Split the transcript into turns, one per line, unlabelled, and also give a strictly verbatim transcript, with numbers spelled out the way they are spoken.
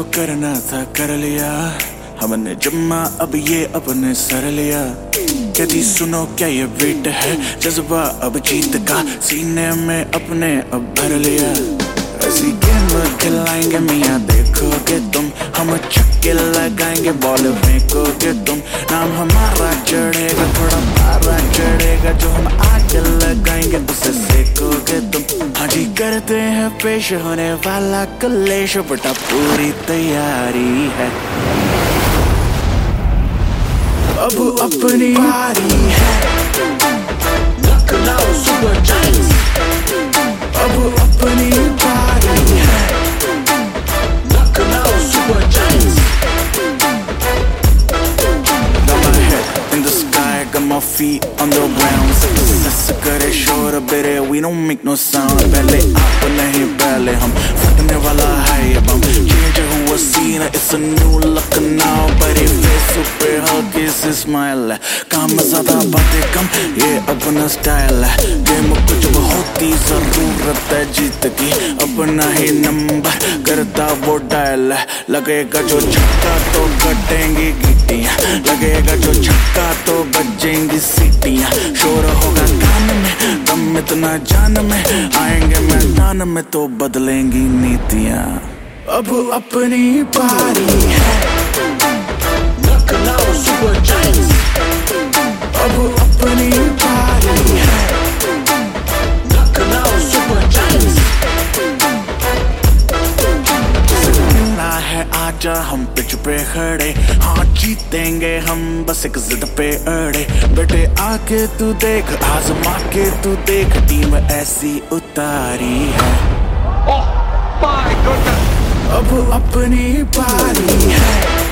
करना था कर लिया, हमने जम्मा अब ये अपने सर लिया। कहती सुनो क्या ये बीट है, जज्बा अब जीत का सीने में अपने अब भर लिया। ऐसी गेम खिलाएंगे मियाँ देखोगे तुम, हम छक्के लगाएंगे बॉल फेंकोगे तुम। नाम हमारा चढ़ेगा थोड़ा पारा चढ़ेगा, जो हम आग लगाएंगे उसे सेकोगे तुम। हाँ जी करते हैं पेश होने वाला कलेश, बेटा पूरी तैयारी है। अब अपनी बारी है,
Knocking out super giants.
अब अपनी बारी है,
Knocking out super giants.
got my head in the sky, got my feet on the ground. सस करे शोर बेरे, we don't make no sound. पहले आप नहीं पहले हम, फटने वाला है ये बम। Change हुआ scene, it's a new look now. बड़ी face पे हल्की सी smile है, काम ज्यादा बातें कम, ये अपना स्टाइल है। गेम को जब होती जरूरत है जीत की, अपना ही नंबर करता वो डायल है। लगेगा जो छक्का तो कटेंगी गिट्टियां, लगेगा जो छक्का तो बजेंगी सीटियां। शोर होगा कान में, दम इतना जान में, आएंगे मैदान में तो बदलेंगी नीतियां। अब अपनी बारी है,
Knocking out super giants.
अब अपनी बारी है,
Knocking out super giants.
मिलना है आजा हम पिच पे खड़े, हाँ जीतेंगे हम बस एक जिद पे अड़े। बेटे आके तू देख, आजमा के तू देख, टीम ऐसी उतारी है।
Oh my goodness.
अब अपनी बारी है,